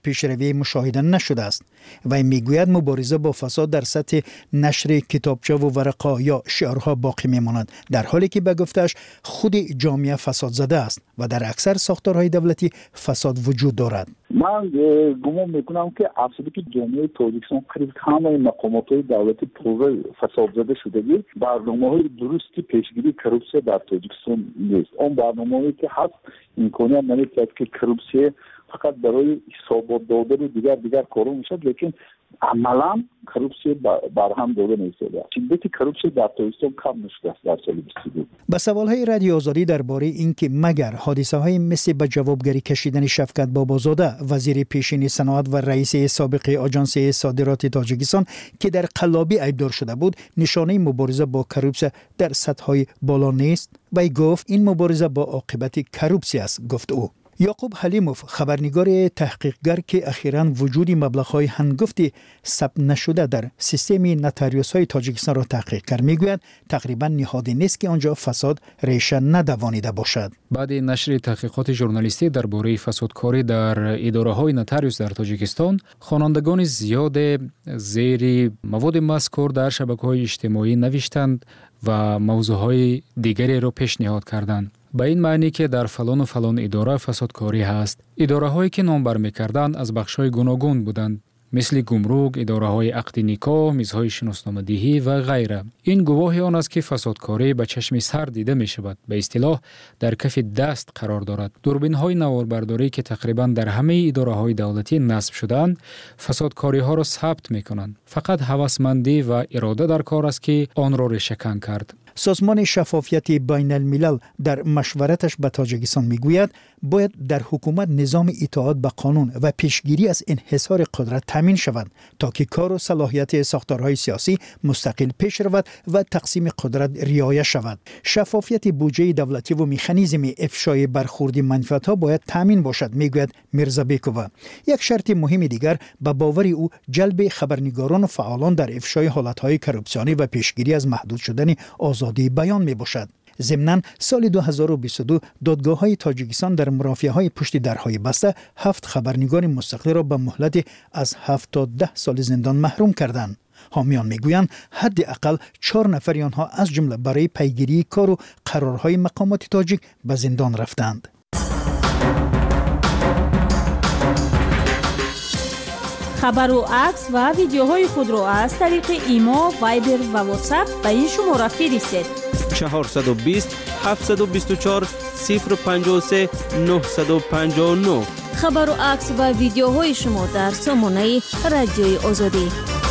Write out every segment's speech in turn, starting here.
پیشروی مشاهده نشده است و میگوید مبارزه با فساد در سطح نشر کتابچه و ورقه یا شعارها باقی میماند، در حالی که به گفتش خود جامعه فساد زده است و در اکثر ساختارهای دولتی فساد وجود دارد. من گمان میکنم که اصلی که جامعه تاجیکستان قریب همه مقامات دولتی پر فساد زده شده بود. برنامه‌های درستی پیشگیری کروپسیون در تاجیکستان نیست. اون برنامه‌ای که هست امکانیت ندارد که کروپسیون فقط برای حسابات دادن دیگر کارو میشد، لیکن عملا کروپسیون برهم داده نمی‌شده. شدت کروپسیون در تاجیکستان کم نشده است در سال 22. به سوال‌های رادیو آزادی درباره اینکه مگر حادثه‌های مثل به جوابگری کشیدن شفقت بابازاده وزیر پیشین صنعت و رئیس سابق آژانس صادرات تاجیکستان که در قلابی عیبدار شده بود نشانه مبارزه با کروپسیون در سطح‌های بالا نیست، وی گفت این مبارزه با عاقبت کروپسیون است. گفت او. یعقوب حلیموف خبرنگار تحقیقگر که اخیراً وجود مبلغ‌های هنگفتی ثبت نشده در سیستم نوتاریوس‌های تاجیکستان را تحقیق کرد، میگوید تقریباً نهادی نیست که آنجا فساد ریشه ندوانیده باشد. بعد نشر تحقیقات ژورنالیستی درباره فسادکاری در اداره‌های نوتاریوس در تاجیکستان، خوانندگان زیاد زیر مواد مذکور در شبکه‌های اجتماعی نوشتند و موضوعهای دیگری را پیشنهاد کردند. به این معنی که در فلان و فلان اداره فسادکاری هست. اداره هایی که نام بر می‌کردند از بخش‌های گوناگون بودند، مثل گمرک، اداره های عقد نکاح، میزهای شناسنامه‌دهی و غیره. این گواهی آن است که فسادکاری به چشم سر دیده می شود. به اصطلاح در کف دست قرار دارد. دوربین های نواربرداری که تقریباً در همه اداره های دولتی نصب شدند، فسادکاری ها را ثبت می کنند. فقط هوسمندی و اراده در کار است که آن را ریشه‌کن کرد. سازمان شفافیت بین الملل در مشورتش به تاجیکستان میگوید باید در حکومت نظام اطاعت به قانون و پیشگیری از انحصار قدرت تامین شود تا که کار و صلاحیت ساختارهای سیاسی مستقل پیش رود و تقسیم قدرت رعایت شود. شفافیت بودجه دولتی و مکانیزم افشای برخوردی منفعت‌ها باید تامین باشد، میگوید میرزابیکووا. یک شرط مهم دیگر به باور او جلب خبرنگاران و فعالان در افشای حالت‌های کروپسیونی و پیشگیری از محدود شدن آزادی بیان می باشد. ضمناً سال 2022 دادگاه‌های تاجیکستان در مرافعه‌های پشت درهای بسته 7 خبرنگار مستقل را به مهلت از 7 تا 10 سال زندان محروم کردند. حامیان میگویند حداقل 4 نفر آنها از جمله برای پیگیری کار و قرارهای مقامات تاجیک به زندان رفتند. خبر و عکس و ویدیوهای خود را از طریق ایما، وایبر و واتساپ به این شماره فرستید: 420 724 053 959. خبر و عکس و ویدیوهای شما در سامانه رادیوی آزادی.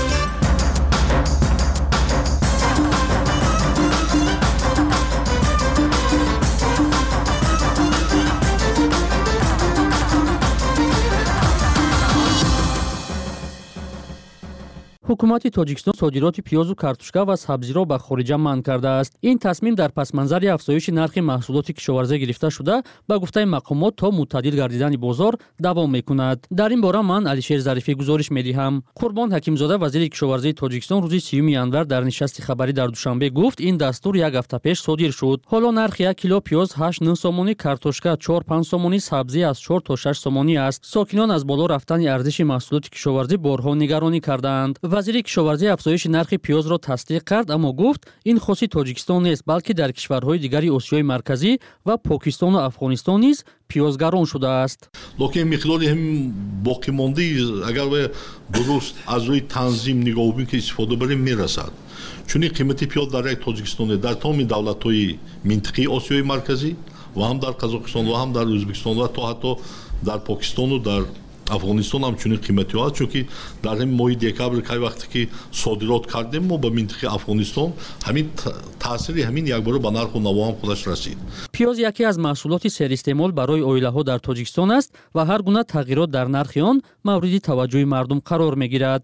حکومت تاجیکستان صادرات پیاز و کارتوشکا و سبزی را به خارج منع کرده است. این تصمیم در پس منظر افزایش نرخ محصولات کشاورزی گرفته شده به گفته مقامات تا متعادل گردیدن بازار دوام میکند. در این باره من علیشیر ظریفی گزارش میدهم. قربان حکیمزاده وزیر کشاورزی تاجیکستان روز 30 ینور در نشست خبری در دوشنبه گفت این دستور یک هفته پیش صادر شد. حالا نرخ 1 کیلو پیاز 8 سومانی، کارتوشکا 4-5 سومانی، سبزی از 4 تا 6 سومانی است. ساکنان از بالا رفتن ارزش محصولات کشاورزی بارها نگرانی کردند. وزیر کشاورزی افزایش نرخ پیاز را تصدیق کرد، اما گفت این خاصی تاجیکستان نیست، بلکه در کشورهای دیگری آسیای مرکزی و پاکستان و افغانستان نیز پیاز گران شده است. لکن مقداری هم باقی مانده اگر درست از روی تنظیم نگاه کنیم که استفاده بریم میرسد. چون قیمت پیاز در یک تاجیکستان در تمام دولت‌های منطقه آسیای مرکزی و هم در قزاقستان و هم در ازبکستان و تا حتی در پاکستان و در افغانستان هم چنین قیمتی هست، چون که در همین ماه دکبر که وقتی که صادرات کردیم ما به منطقه افغانستان همین تاثیر همین یک بار به نرخ و نوا هم خودش رسید. پیاز یکی از محصولات سر استعمال برای عائله‌ها در تاجیکستان است و هر گونه تغییرات در نرخ آن مورد توجه مردم قرار می‌گیرد.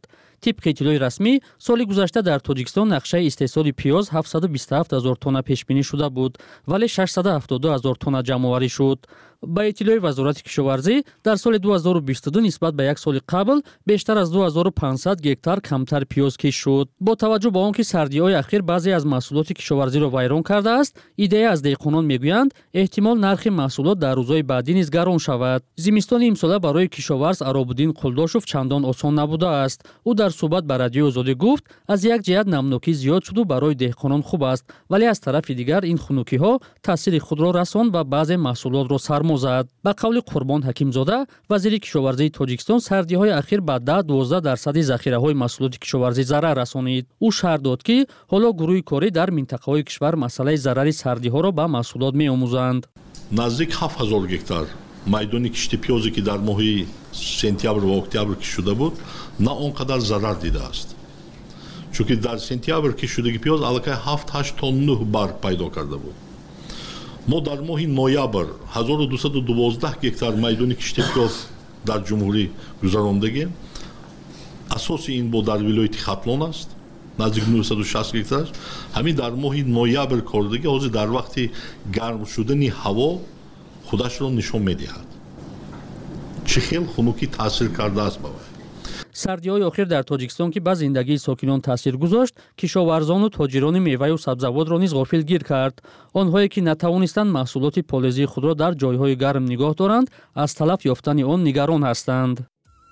طبق اطلاع رسمی سال گذشته در تاجیکستان نقشه استحصال پیاز 727,000 تن پیش بینی شده بود ولی 672,000 تن جمع آوری شد. با اطلاع وزارت کشاورزی در سال 2022 نسبت به یک سال قبل بیشتر از 2500 گکتار کمتر پیاز کش شد. با توجه به آنکه سردی‌های اخیر بعضی از محصولات کشاورزی را ویران کرده است، ایده از دیقانان میگویند احتمال نرخ محصولات در روزهای بعدی نیز گران شود. زمستان امسال برای کشاورز عراب‌الدین قلداشوف چندان آسان نبوده است. او در صحبت با رادیو آزادی گفت از یک جهت نمنوکی زیاد شد و برای دیقانان خوب است، ولی از طرف دیگر این خنکی‌ها تاثیر خود را رساند و بعضی محصولات را سرما زد. با قول قربان حکیمزاده وزیر کشاورزی تاجیکستان سردی‌های اخیر به 10-12% ذخیره‌های محصولات کشاورزی ضرر رسانید. او شرح داد که حالا گروه کاری در منطقه‌های کشور مسئله ضرر سردی‌ها را به محصولات می‌آموزند. نزدیک 7000 گکتار майдони кишти пиёзе ки дар моҳи сентябр ва октябр кишуда буд на он қадар зарар дидааст, чунки дар сентябр кишудагӣ пиёз аллакай 7-8 тонну барг пайдо карда буд. мо дар моҳи ноябр 1212 гектар майдони кишти пиёз дар ҷумҳурӣ гузарондагем. асоси ин бо дар вилояти хатлон аст, наздик 960 гектар. ҳамин дар моҳи ноябр кордагӣ ҳозир дар вақти гарм шудани ҳаво خودشون نشون میدهد چه خیل خنوکی تاثیر کرده است با سردی‌های اخیر در تاجیکستان که به زندگی ساکنان تاثیر گذاشت، کشاورزان و تاجران میوه و سبزیجات را نیز غافلگیر کرد. آنهایی که نتوانستند محصولات پالایشی خود را در جایهای گرم نگاه دارند، از تلف یافتن آن نگران هستند.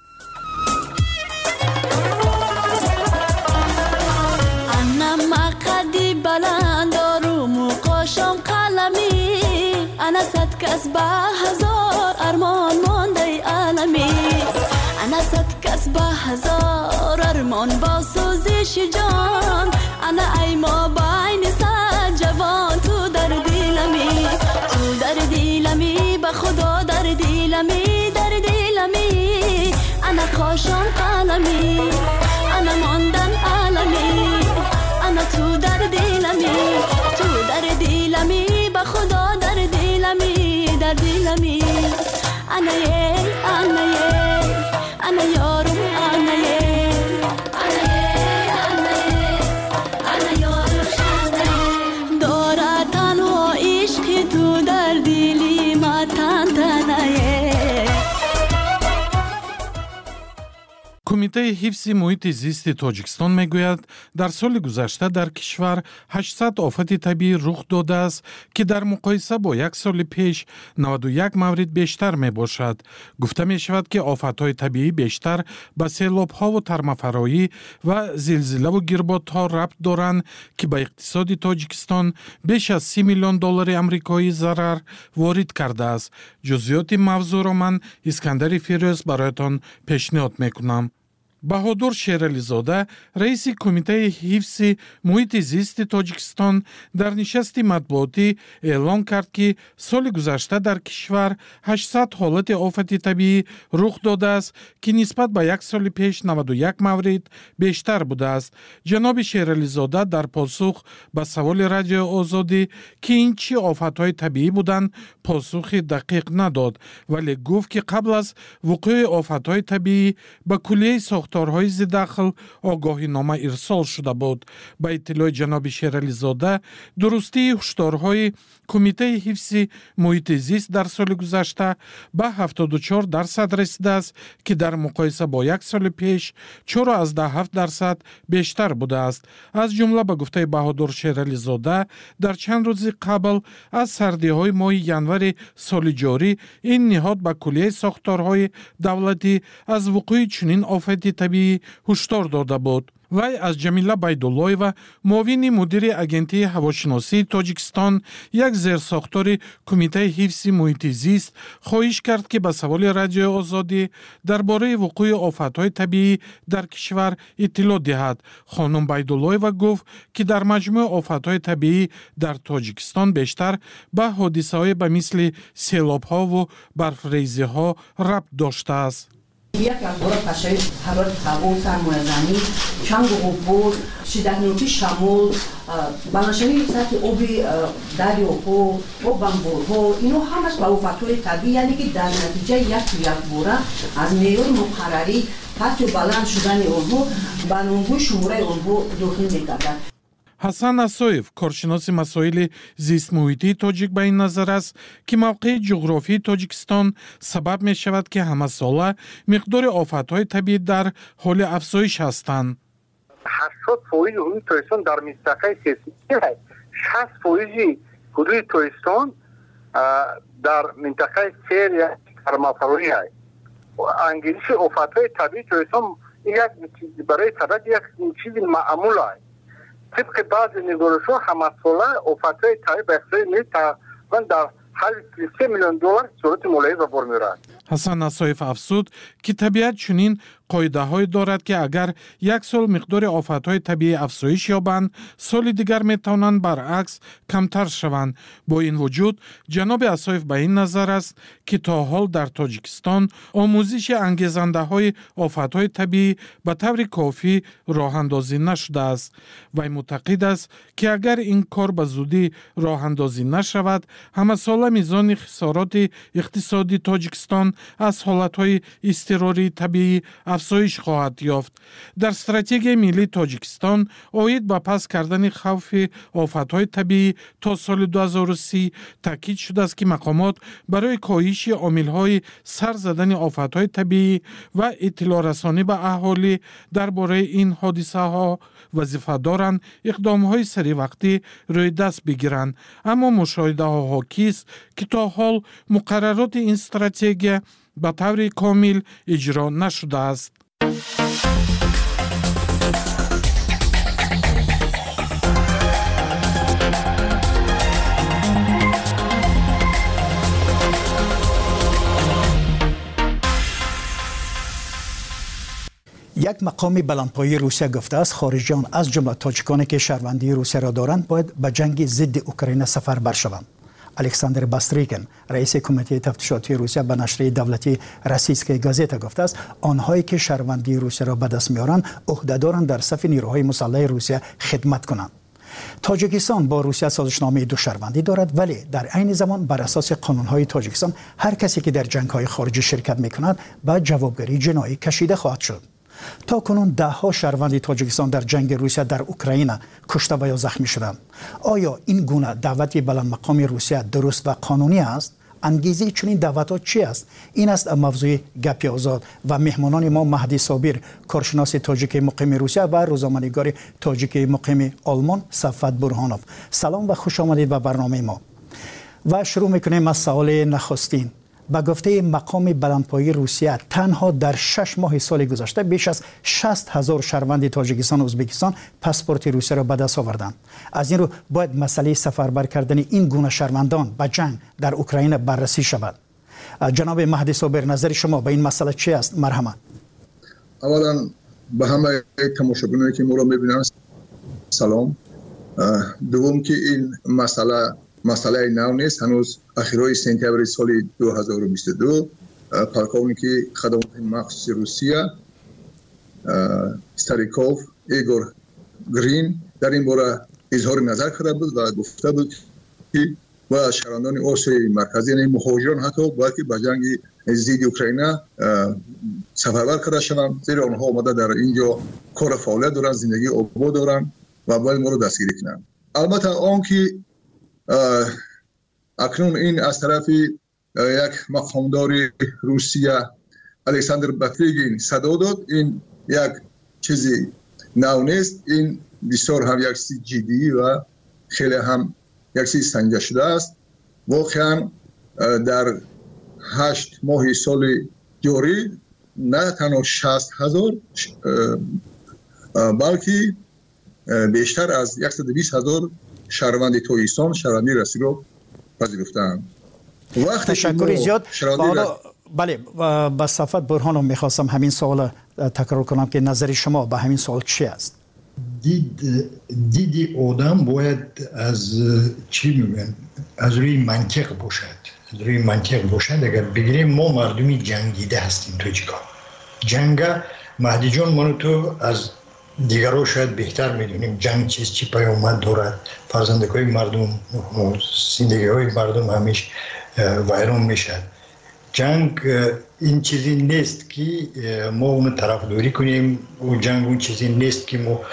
أنا صد كسبة هزار أرمان مانده عالمي أنا صد كسبة هزار أرمان باسوزش جان أنا أي ما بين صد جوان تو در دلمي بخدا در دلمي أنا خاشم قلمي أنا ماندن عالمي أنا تو در دلمي بخدا در دلمي أنا يارم أنا يارم دارا تنها عشق تو در دلی ما کمیته حفظ محیط زیست تاجیکستان میگوید در سال گذشته در کشور 800 آفت طبیعی رخ داده است که در مقایسه با یک سال پیش 91 مورد بیشتر می باشد. گفته می شود که آفت‌های طبیعی بیشتر به سیلاب‌ها و ترمفرایی و زلزله و گربادها ربط دارند که به اقتصاد تاجیکستان بیش از 30 میلیون دلار آمریکایی ضرر وارد کرده است. جزئیات موضوع را من اسکندر فیروز برایتان پیشنهاد میکنم. بهادر شیرالی‌زاده رئیس کمیته حفظ محیط زیست تاجیکستان در نشست مطبوعاتی اعلام کرد که سال گذشته در کشور 800 حالت آفت طبیعی رخ داده است که نسبت به یک سال پیش 91 مورد بیشتر بوده است. جناب شیرالی‌زاده در پاسخ به سوال رادیو آزادی که این چه آفت‌های طبیعی بودند پاسخ دقیق نداد، ولی گفت که قبل از وقوع آفت‌های طبیعی به کلیه ساختارهای ضددخل آگاهینامه ارسال شده بود. با اطلاع جناب شیرالی‌زاده درستی هشدارهای کمیته حفظ محیط زیست در سال گذشته به 74% رسیده است که در مقایسه با یک سال پیش 4.7% بیشتر بوده است. از جمله به گفته بهادر شیرالی‌زاده در چند روز قبل از سردی‌های ماه ینور سال جاری این نهاد به کلیه ساختارهای دولتی از وقوع چنین آفت طبیعی هشدار داده بود. وی از جمیله بیدالله‌یeva معاون مدیر اجنسی هواشناسی تاجیکستان یک زیرساختار کمیته حفظ محیط زیست خواهش کرد که به سوال رادیو آزادی درباره وقوع آفت‌های طبیعی در کشور اطلاع دهد. خانم بیدالله‌یeva گفت که در مجموع آفت‌های طبیعی در تاجیکستان بیشتر به حادثه‌های به مثل سیلاب‌ها و برف‌ریزی‌ها ربط داشته است. یک بار پشای حرارت هوا، سرمایه‌زنی، چنگ و غبار، شدت نوکی شمال، بلندشوی سطح آب دریاها و بمبارها، اینو همش با فاکتور طبیعی، یعنی که در نتیجه یک باره از معیار مقرری پس و بلند شدن آنها بنابر شماره آنها داخل می‌گردد. حسن اسویف کارشناس مسائل زیست محیطی تاجیک به این نظر است که موقع جغرافی تاجیکستان سبب می شود که همه ساله مقدار آفت‌های طبیعی در حال افزایش هستند. 80% حدود تاجیکستان در منطقه سیسمیکی است. 60% حدود تاجیکستان در منطقه سیر یا کرمافروری است. انگیزش آفت‌های طبیعی تاجیکستان برای طبیعت یک چیز معمول است. طبق بعض نگارش‌ها همه ساله آفت‌های طبیعی به اقتصاد ملی تقریباً در حدود $3 میلیون صورت ملاحظه به بار می‌رود. حسن اسویف افزود که طبیعت چنین قاعده‌هایی دارد که اگر یک سال مقدار آفت‌های طبیعی افزایش یابند، سال دیگر می‌توانند برعکس کمتر شوند. با این وجود جناب اسویف به این نظر است که تا حال در تاجیکستان آموزش انگیزنده‌های آفت‌های طبیعی به طور کافی راه‌اندازی نشده است. وی معتقد است که اگر این کار به زودی راه‌اندازی نشود، همه ساله میزان خسارات اقتصادی تاجیکستان از حالت‌های اضطراری طبیعی افزایش خواهد یافت. در استراتژی ملی تاجیکستان اوید به پس کردن خوف آفت‌های طبیعی تا سال 2030 تاکید شده است که مقامات برای کاهش عامل‌های سر زدن آفت‌های طبیعی و اطلاع رسانی به اهالی درباره این حادثه‌ها وظیفه دارند اقدام‌های سریع وقتی روی دست بگیرند. اما مشاهده‌ها حاکی است که تا حال مقررات این استراتژی به طور کامل اجرا نشده است. یک مقام بلندپایه روسیه گفته است خارجیان از جمله تاجیکانی که شهروندی روسیه را دارند باید به جنگ ضد اوکراین سفربر شوند. الکساندر باستریکن رئیس کمیته تفتیشاتی روسیه به نشریه دولتی روسیسکای گازتا گفته است آنهایی که شهروندی روسیه را به دست میارند عهده‌دارند در صف نیروهای مسلح روسیه خدمت کنند. تاجیکستان با روسیه سازشنامه دو شهروندی دارد، ولی در عین زمان بر اساس قانون‌های تاجیکستان هر کسی که در جنگ‌های خارجی شرکت می‌کند به جوابگری جنایی کشیده خواهد شد. تا کنون ده‌ها شهروند تاجیکستان در جنگ روسیه در اوکراین کشته و یا زخمی شدند. آیا این گونه دعوت بلند مقام روسیه درست و قانونی است؟ انگیزه چنین دعوت‌ها چی است؟ این است موضوع گپ آزاد و مهمانان ما مهدی صابر کارشناس تاجیک مقیم روسیه و روزنامه‌نگار تاجیک مقیم آلمان صفوت برهانوف. سلام و خوش آمدید به برنامه ما. و شروع می‌کنیم از سوال نخستین. با گفته مقام بلندپایه روسیه تنها در 6 ماه سال گذشته بیش از 60,000 شهروند تاجیکستان و ازبکستان پاسپورت روسیه را به دست آوردند. از این رو باید مسئله سفربر کردن این گونه شهروندان به جنگ در اوکراین بررسی شود. جناب مهدی صابر نظر شما به این مسئله چی است؟ مرحمت. اولا به همه تماشاگرانی که ما را می‌بینند سلام. دوم که این مسئله نو نیست. هنوز اخیرای سپتامبر سال 2022 پالکونیکی خدمات مخصوص روسیه استاریکوف ایگور گرین در این باره اظهار نظر کرده بود و گفته بود که با شهروندان آسیای مرکزی یعنی مهاجران حتی باید که به جنگ ضد اوکراین سفربر کرده شوند، زیرا آنها آمده در اینجا کار فعالیت دارند، زندگی آباد دارند و باید ما رو دستگیری کنند. البته آن که اکنون این از طرف یک مقامدار روسیه الکساندر باستریکن صدا داد، این یک چیزی نو نیست. این بسیار هم یک چیز جدی و خیلی هم یک چیز سنجیده شده است. واقعا در 8 ماه سال جاری نه تنها 60,000 بلکه بیشتر از 120,000 شهروند تاجیکستان شهروندی رسمی را پذیرفتند. تشکر زیاد. بله با صفوت برهانوف میخواستم همین سوال تکرار کنم که نظر شما به همین سوال چی است؟ دیدی آدم باید از چی میگن از روی منطق باشد. اگر بگیریم ما مردمی جنگیده هستیم تاجیکان جنگ مهدی جان منو تو از دیگرها شاید بهتر میدونیم جنگ چی پیامد دارد. فرزندکای مردم، زندگی های مردم همیشه ویران میشد. جنگ این چیزی نیست که ما اون طرفداری کنیم. و جنگ اون چیزی نیست که ما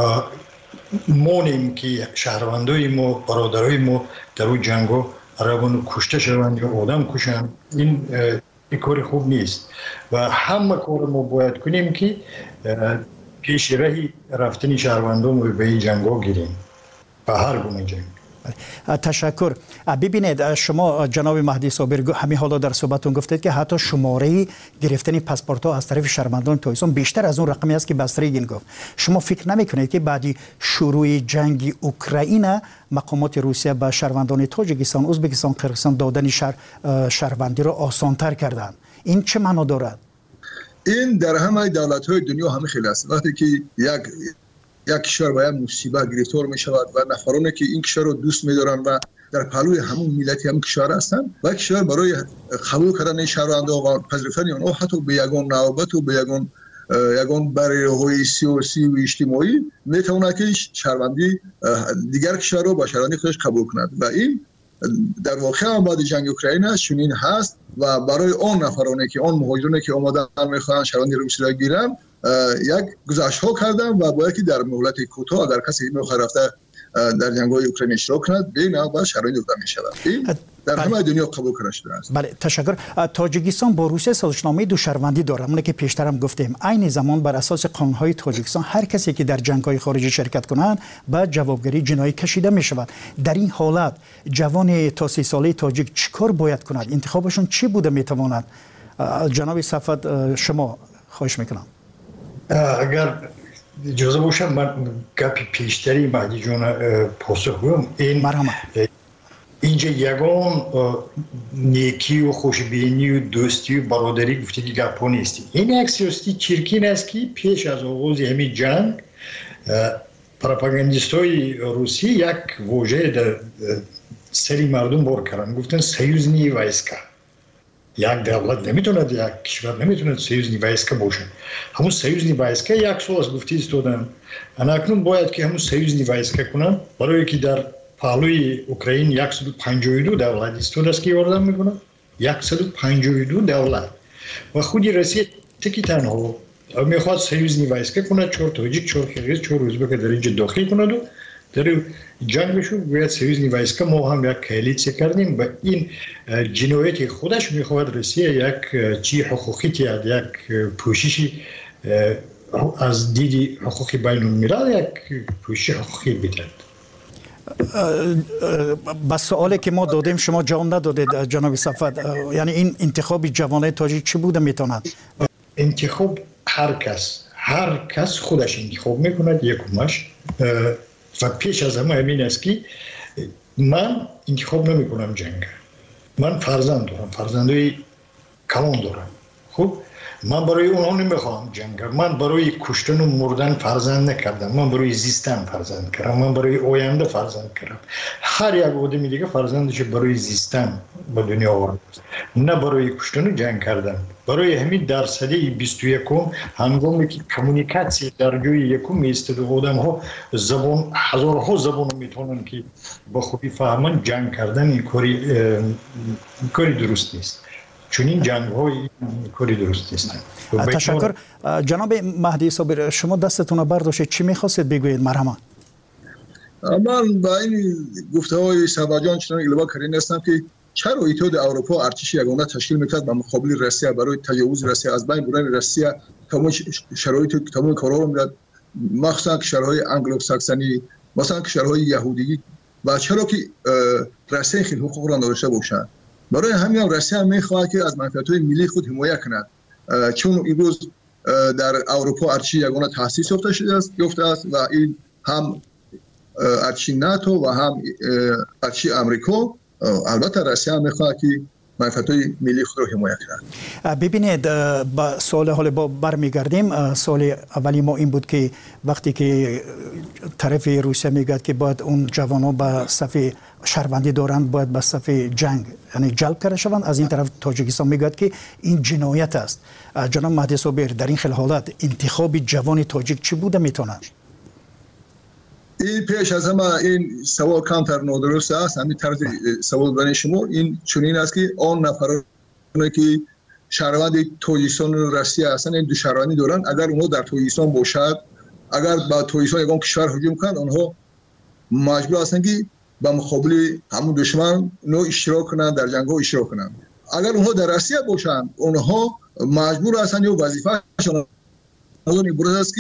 مونیم که شهروندای ما، برادرای ما در اون جنگو عربانو کشته شوند یا آدم کشند. این کار خوب نیست و همه کار ما باید کنیم که پیش رهی رفتن شهروندان به این جنگا گیریم، به هر گونه جنگ. تشکر. ببینید شما جناب مهدی صابر همین حالا در صحبتون گفتید که حتی شماره گرفتن پاسپورت ها از طرف شهروندان تویسون بیشتر از اون رقمی است که بستریگین گفت. شما فکر نمیکنید که بعد شروع جنگ اوکراین مقامات روسیه به شهروندان تاجیکستان، ازبکستان، قرقیزستان دادن شهروندی را آسان‌تر کردند؟ این چه معنا دارد؟ این در همه دولت‌های دنیا همه خیلی است. وقتی که یک کشور باید مصیبت گرفتار می شود و نفرانی که این کشور رو دوست می دارن و در پهلوی همون ملت همون کشور هستند و کشور برای قبول کردن شهروندان و پذیرفتن آنها حتی به یگان نوبت و به یگان برایهای سیاسی و اجتماعی می تواند که شهروندی دیگر کشور رو با شهروندی خودش قبول کند و این در واقع هم بعد جنگ اوکراین چنین هست و برای آن نفرانی که آن مهاجرانی که آمدن میخوان شهروندی روسی را گیرن یک گزارش‌ها کردم و باید که در مهلت کوتاه اگر کسی میخواد رفته در جنگ‌های اوکراین اشتراک کند به نوبت شرایط داده می‌شود. این در همه دنیا قبول کرده شده است. بله تشکر. تاجیکستان با روسیه سازشنامه دو شهروندی دارد. همون که پیشتر هم گفتیم عین زمان بر اساس قانون‌های تاجیکستان هر کسی که در جنگ‌های خارجی شرکت کنند به جوابگری جنایی کشیده می‌شود. در این حالت جوان تا 30 ساله تاجیک چیکار باید کند؟ انتخابشون چی بوده میتواند؟ جناب صفوت شما خواهش میکنم. اگر اجازه باشه من گپی پیشتری مهدی جان پاسخ بدم. اینجا یگان نیکی و خوشبینی و دوستی و برادری گفته که گپا نیست. این یک سیاسی چرکین است که پیش از آغاز همین جنگ پروپاگاندیستای روسی یک واژه در سری مردم بار کردن، گفتن سیوزنی وایسکا. یک دولت نمیتوند، یک کشور نمیتوند سیوزنی وایسکا باشه. همون سیوزنی وایسکا یک سال از گفته ایستادن. اکنون باید که همون سیوزنی وایسکا کنن، برای که در پهلوی اوکراین 152 دولت ایستاده است که یاردم میکنن. 152 دولت و خودی روسیه تکی تنها میخواد سیوزنی وایسکا کنه، 4 تاجیک، 4 قرقیز، 4 ازبک در اینجا داخل کنند و در جنگشو باید سیوزنی وایسکا ما هم یک کالیسیه کردیم و این جنایت خودش میخواد روسیه یک چی حقوقی تیاد، یک پوششی از دیدی حقوقی بین الملل یک پوشش حقوقی بیدند. بس سوالی که ما دادیم شما جواب ندادید جناب صفوت. یعنی این انتخاب جوانای تاجیک چی بوده میتواند؟ انتخاب هر کس خودش انتخاب میکند یکمش و پیش از همه همین است که من انتخاب نمی کنم جنگ. من فرزند دارم، فرزندای کلان دارم. خب من برای اونها نمیخوام جنگ. من برای کشتن و مردن فرزند نکردم. من برای زیستن فرزند کردم. من برای آینده فرزند کردم. هر یک آدمی دیگه فرزندش برای زیستن به دنیا آورد، نه برای کشتن و جنگ کردن. برای همین در سده 21 هنگامی که کمونیکاسی در جای یکم میستد و آدم ها زبان هزارها زبان میتونن که با خوبی فهمن، جنگ کردن این کاری درست نیست. چون این جنگ های کاری درست نیستن. تشکر. جناب مهدی صابر شما دستتون رو برداشتید، چی میخواستید بگویید؟ مرحبا. من با این گفته های سباجان چنان الوا کردن هستم که چرا اتحاد اروپا ارتش یگانه تشکیل میکرد به مقابل روسیه برای تجاوز روسیه، از بین بردن روسیه تمام شرایط تمام کارها رو میداد، مخصوصا کشورهای انگلو ساکسونی، مثلا کشورهای یهودی، و چرا که روسیه خیلی حقوق را نداشته باشند. برای همین روسیه میخواهد که از منفعت‌های ملی خود حمایت کند، چون امروز در اروپا ارتش یگانه تأسیس یافته است و این هم ارتش ناتو و هم ارتش آمریکا. البته روسیه میخواهد که منفعت‌های ملی خود را حمایت کنند. ببینید با سوال حال با برمیگردیم. سوال اولی ما این بود که وقتی که طرف روسیه میگه که باید اون جوانان به صف شهروندی دارند باید به صف جنگ یعنی جلب کرده شوند، از این طرف تاجیکستان میگه که این جنایت است. جناب مهدی صابر در این خیل حالت انتخاب جوان تاجیک چی بوده میتونه؟ این پیش از همه این سوال کمتر نادرست است. همین طرز سوال برای شما این چنین است که آن نفرانی که شهروند تاجیکستان و روسیه هستند این دو شهروندی دارند، اگر اونها در تاجیکستان باشد، اگر با تاجیکستان یگان کشور هجوم کنند، آنها مجبور هستند که با مقابل همون دشمن نو اشتراک کنند، در جنگ ها اشتراک کنند. اگر اونها در روسیه باشند، اونها مجبور هستند یا وظیفه‌شان این است که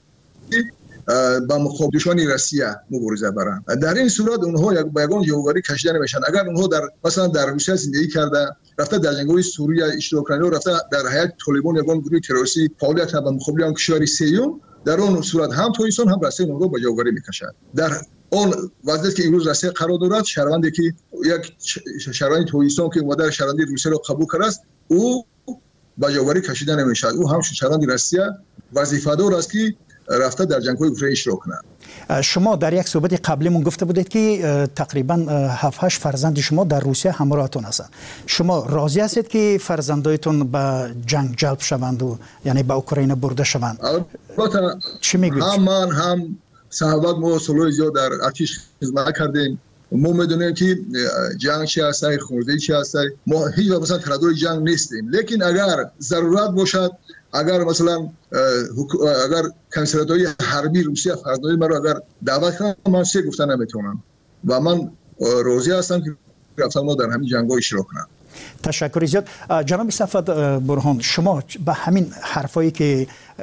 با مقابل دشمن روسیه مبارزه برند. در این صورت اونها با یگان جوابگاری کشیده نمیشن. اگر اونها در مثلا در روسیه زندگی کرده، رفته در جنگ‌های سوریه اشتراک کرده و رفته در هیئت طالبان یگان گروه تروریستی فعالیت کرده با مقابل آن کشور سوم، در اون صورت هم تاجیکستان هم روسیه اونها با جوابگاری میکشد. در اون وضعیتی که امروز روسیه قرار دارد، شهروندی که یک شهروند تاجیکستان که مادر شهروندی روسیه را قبول کرده است، او با جوابگاری کشیده نمیشد. او هم شهروند روسیه وظیفه‌دار است که رفته در جنگ‌های اوکراین اشتراک کنند. شما در یک صحبت قبلیمون گفته بودید که تقریبا 7-8 فرزند شما در روسیه همراهتون هستند. شما راضی هستید که فرزندایتون به جنگ جلب شوند و یعنی به اوکراین برده شوند؟ البته چی میگوید؟ هم من هم صحبت ما سالهای زیاد در ارتش خدمت کردیم. ما میدونیم که جنگ چی هست، خونریزی چی هست. ما هیچ وقت مثلا طرفدار جنگ نیستیم، لیکن اگر ضرورت باشد، اگر مثلا اگر کمیسریات‌های حربی روسیه فرزندای مرا اگر دعوت کنند، من چه گفتن نمیتونم و من راضی هستم که رفتم ما در همین جنگ‌ها اشتراک کنم. تشکر زیاد. جناب صفوت برهان، شما به همین حرفایی که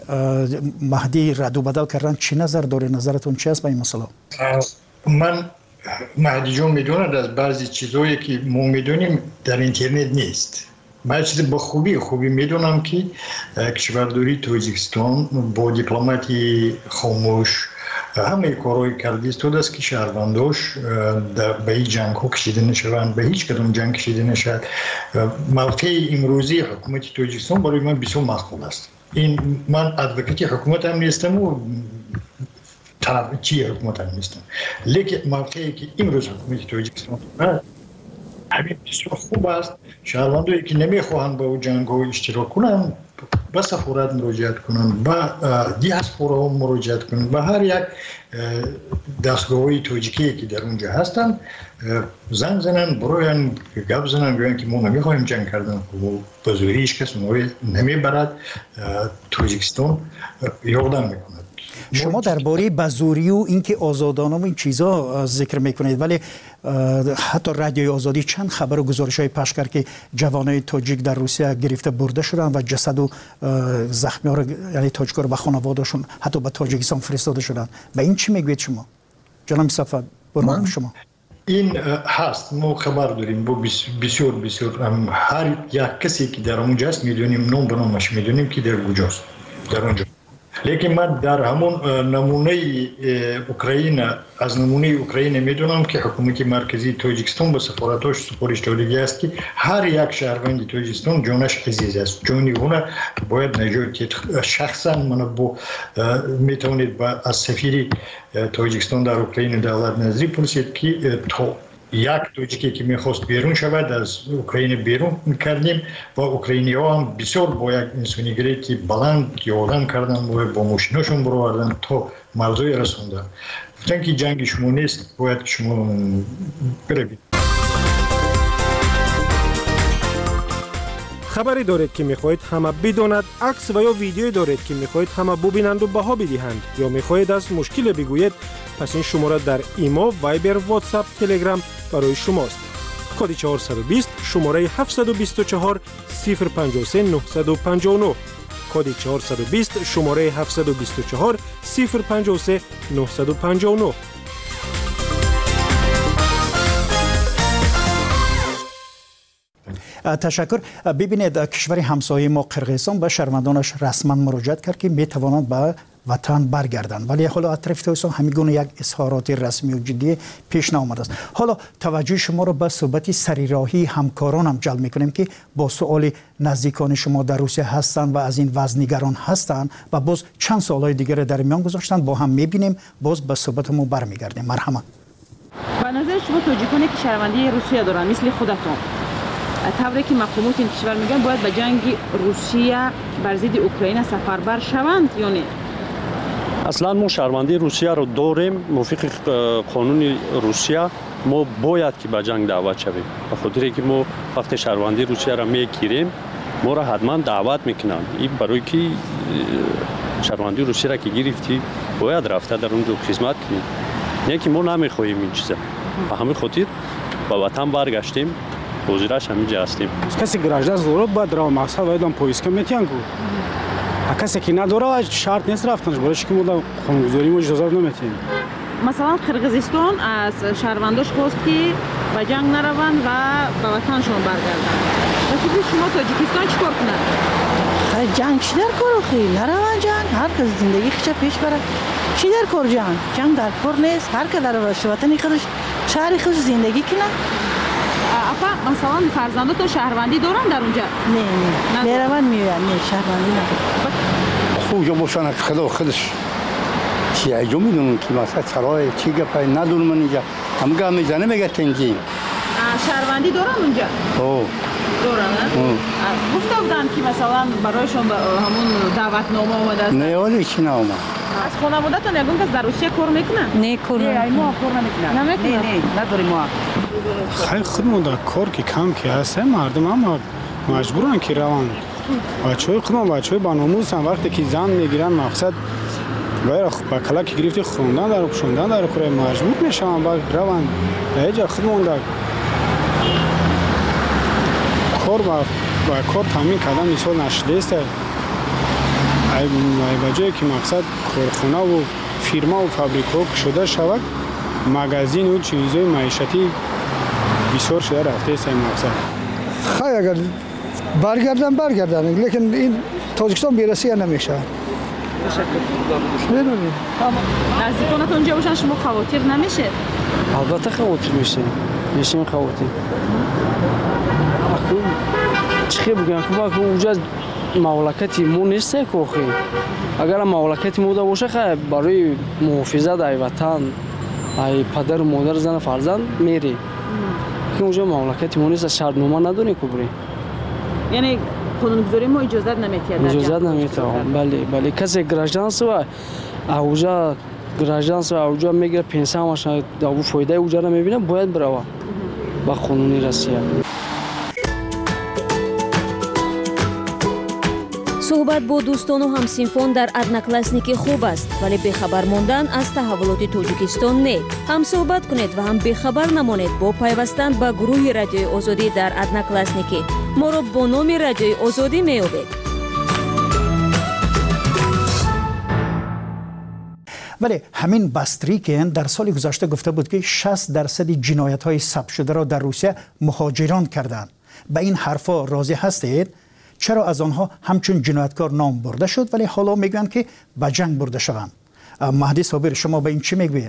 مهدی رد و بدل کردن چی نظر داره؟ نظرتون چی است به این مسئله؟ من مهدی جون میدوند از بعضی چیزایی که ما میدونیم در اینترنت نیست. من چیز به خوبی میدونم که کشورداری تاجیکستان با دیپلماتی خاموش همه کارهای کرده است که شهرونداش به این جنگ ها کشیده نشوند، به هیچ کدام جنگ کشیده نشد. موقع امروزی حکومت تاجیکستان برای من بسیار مقبول است. این من ادوکیت حکومت هم نیستم و طرفدار حکومت هم نیستم، لیکن موقعی که امروز حکومت تاجیکستان همین بسیار خوب است. شهروندایی که نمیخواهند با جنگ ها اشتراک کنند به سفارت مراجعت کنند، به دیاسپورا مراجعت کنند، به هر یک دستگاه‌های تاجیکی که در اونجا هستند زنگ زنند، برای گپ زنند، بگویند که ما نمیخواهیم جنگ کردن و به زوری هیچ کس اونها نمیبرد. تاجیکستان یادم میکند. شما درباره بازوری و اینکه آزادانه و این چیزا ذکر میکنید، ولی حتی رادیوی آزادی چند خبر و گزارش‌های پخش کرد که جوانای تاجیک در روسیه گرفته برده شدن و جسد و زخمی‌ها رو یعنی تاجیک‌ها رو به خانواده‌شون حتی به تاجیکستان فرستاده شدن. به این چی میگوید شما؟ جناب صفوت برمان شما. این هست، ما خبر داریم با بسیار هر یک کسی که در اونجا است میدونیم، نام به نامش میدونیم که در کجاست در اونجا. لیکن من در همون نمونه اوکراین از نمونه اوکراین میدونم که حکومت مرکزی تاجیکستان با سفارتاش سپارش داده است که هر یک شهروند تاجیکستان جانش عزیز است، جانی اون باید نجات. شخصا من با میتونید از سفیر تاجیکستان در اوکراین دولت نظری پرسید که تا یک تاجیکی که میخواست بیرون شود از اوکراین بیرون میکردیم و اوکراینی ها هم بسیار با یک انسانیگری که بلند یادم کردن و با ماشیناشون بروردن تا مرزهای رسوندن. گفتن که جنگ شما نیست، باید شما بروید. خبری دارید که میخواهید همه بداند، عکس و یا ویدیویی دارید که میخواهید همه ببینند و بها بدهند، یا میخواهید از مشکل بگویید، پس این شماره در ایما، وایبر، واتساپ، تلگرام برای شماست. کد 420 شماره 724 053 959. کد 420 شماره 724 053 959. تشکر. ببینید کشور همسایه ما قرقیزستان به شهروندانش رسما مراجعت کرد که می توانند به وطن برگردند، ولی حالا از طرف تایسان همیگونه یک اظهارات رسمی و جدی پیش نامده است. حالا توجه شما رو به صحبت سریراهی همکاران هم جلب میکنیم که با سوال نزدیکان شما در روسیه هستند و از این وضع نگران هستند و باز چند سوالای دیگر در میان گذاشتن، با هم میبینیم، باز به صحبتمون برمیگردیم. مرحمت. به نظر شما تاجیکانی که شهروندی روسیه دارن مثل خودتون، طوری که مقامات این کشور میگن باید به جنگ روسیه بر ضد اوکراین سفربر شوند یا نه؟ اصلا ما شهروندی روسیه رو داریم. موافق قانون روسیه ما باید که به جنگ دعوت شویم. به خاطر که ما وقتی شهروندی روسیه را میگیریم ما را حتما دعوت میکنن. این برای که شهروندی روسیه را که گرفتی باید رفته در اونجا خدمت کنیم. نه که ما نمیخواهیم این چیزا. به همین خاطر به وطن برگشتیم. حضورش همینجا هستیم. کسی گراجدار داره باید رو مقصد باید هم پویسکه میتیان کو. کسی که نداره شرط نیست رفتنش، برای که ما خانگذاری ما اجازه نمیتیم. مثلا قرقیزستان از شهرونداش خواست که به جنگ نروند و به وطنشون برگردند. و فکر شما تاجیکستان چیکار کنه؟ خیلی جنگ چی در کار خیلی نروند جنگ، هر کس زندگی خیش پیش بره. چی در کار جنگ در کار نیست، هر که در وطن خودش شهر خودش زندگی کنه. اپا مثلا فرزندات شهروندی دارن در اونجا؟ نه میروند میوین، نه شهروندی ندارن. خوب باشن خودش چی ایجا میدونن که مثلا سرای چی گپای ندونم من اینجا همگاه میزنه میگه تنجین شهروندی دارن اونجا؟ دارن نه؟ گفته بودن که مثلا برایشون همون دعوتنامه آمده است؟ نه ولی چی نامه از خانواده‌تون یگون کس در روسیه کار میکنه؟ نه کار نمیکنه. ما کار نمیکنه. نه نداریم ما. خیلی خودمون در کار که کم که هست مردم هم مجبورن که روند. بچه‌های خودمون بچه‌های باناموزن وقتی که زن میگیرن مقصد باید با کلاک گرفتی خوندن در پشوندن در کار مجبور میشن با روند. در اینجا خودمون در کار با کار تامین کردن مثال نشده است. ای بجای که مقصد کارخانه و فیرما و فابریکا شده شود مغازین و چیزهای معیشتی بسیار شده رفته است مقصد. خیلی اگر برگردن لیکن این تاجیکستان بیرسی نمیشه. نزدیکانت اونجا باشن شما خواطر نمیشه؟ البته خواطر میشیم خواطر. چی بگم که اونجا مملکتی ما نیست که اگر مملکتی ما باشه خیلی برای محافظت ای وطن ای پدر و مادر زن فرزند میری که اونجا مملکتی ما نیست شرطنامه ندونی که بری یعنی قانونگذاری ما اجازه نمیتید اجازه نمیتید بله کسی گراجدانس و اوجا گراجدانس و اوجا میگه پنسیونش داو فایده اوجا رو میبینه باید بره با قانونی روسیه. صحبت با دوستان و همسینفان در ادناکلاسنیکی خوب است ولی بخبر ماندن از تحولات تاجیکستان نه. هم صحبت کنید و هم بخبر نمانید با پیوستن به گروه رادیوی آزادی در ادناکلاسنیکی. ما را با نام رادیوی آزادی میابید. ولی همین باستریکین در سال گذشته گفته بود که 60% جنایت‌های ثبت شده را در روسیه مهاجران کردند. به این حرفا راضی هستید؟ چرا از آنها همچون جنایتکار نام برده شد ولی حالا میگن که به جنگ برده شوند؟ مهدی صابر شما به این چی میگوید؟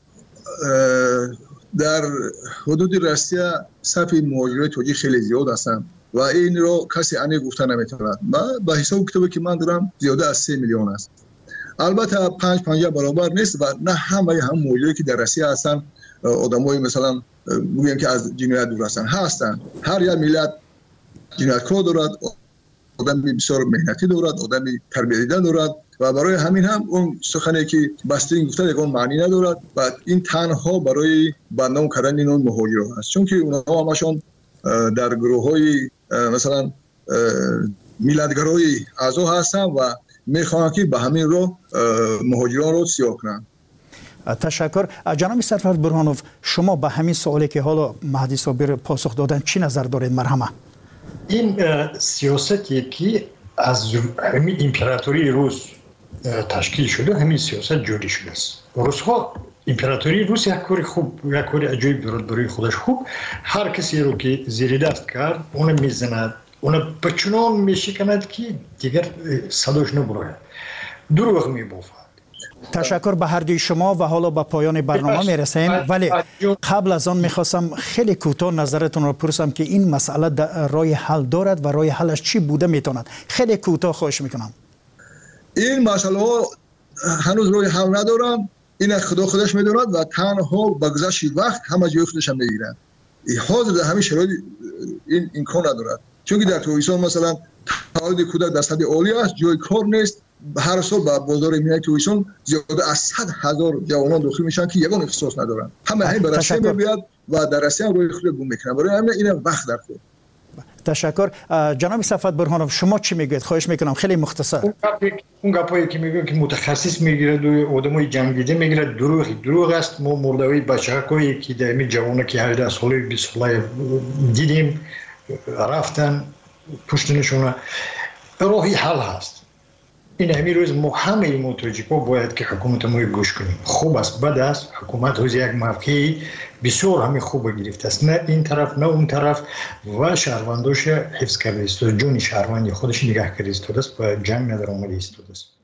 در حدود روسیه صف مهاجرای تاجیک خیلی زیاد هستند و این رو کسی انی گفته نمیتواند. با حساب کتابی که من دارم زیاده از 3 میلیون است. البته 5 برابر نیست و نه همه هم مهاجرایی که در روسیه هستند آدمای مثلا میگن که از جنایت دور هستند. هر یک ملت جنایتکار دارد، آدمی بسیار مهنتی دارد، آدمی تربیت دیده دارد و برای همین هم اون سخنی که باسترین گفته یکان معنی ندارد و این تنها برای بدنام کردن این مهاجران است، چون که اونها همشون در گروه‌های مثلا میلادگرای اعضا هستند و میخوان که به همین رو مهاجران رو سیاه کنند. تشکر. جناب سرفرد برهانوف شما به همین سوالی که حالا مهدی صابر پاسخ دادن چی نظر دارید؟ مرحمت. این سیاستی که از همین امپراتوری روس تشکیل شده همین سیاست جوری شده است. روس‌ها امپراتوری روس یک کاری خوب یک کاری عجیب دارد برای خودش خوب. هر کسی رو که زیر دست کرد اون میزند، اون بچنان میشکند که دیگر صداش نبراید دروغ میبافد. تشکر به هر دوی شما و حالا به پایان برنامه میرسیم، ولی قبل از آن میخواستم خیلی کوتاه نظرتون رو پرسم که این مسئله راه حل دارد و راه حلش چی بوده میتوند؟ خیلی کوتاه خواهش میکنم. این مسئله ها هنوز راه حل ندارن، این خدا خودش میدوند و تنها با گذشت وقت همه جای خودش هم میگیرن. حاضر در همین شرایط این امکان ندارد، چون که در تویسان مثلا تولید کودک در سطح عالی است، جای کار نیست. هر سال به بازار مینای تویسان زیاده از 100,000 جوانان داخل میشن که یگان اختصاص ندارن. همه همین به رسیه میبیاد و در رسیه هم روی خود گم میکنن. برای همین این وقت در خود. تشکر. جناب صفوت برهانوف شما چی میگید؟ خواهش میکنم خیلی مختصر. اون گپایی که میگن که متخصص میگیره و آدمای جنگیده میگیره دروغ است. ما مردوی بچه‌هایی که در این جوانا که 18 ساله 20 ساله دیدیم رفتن پشتنشون راهی حل هست. این همین روز ما همه متوجه باید که حکومت ما گوش کنیم. خوب است بد است، حکومت روز یک موقعی بسیار همین خوب گرفته است، نه این طرف نه اون طرف و شهرونداش حفظ کرده است و جون شهروندی خودش نگه کرده است و جنگ نداره آمده است.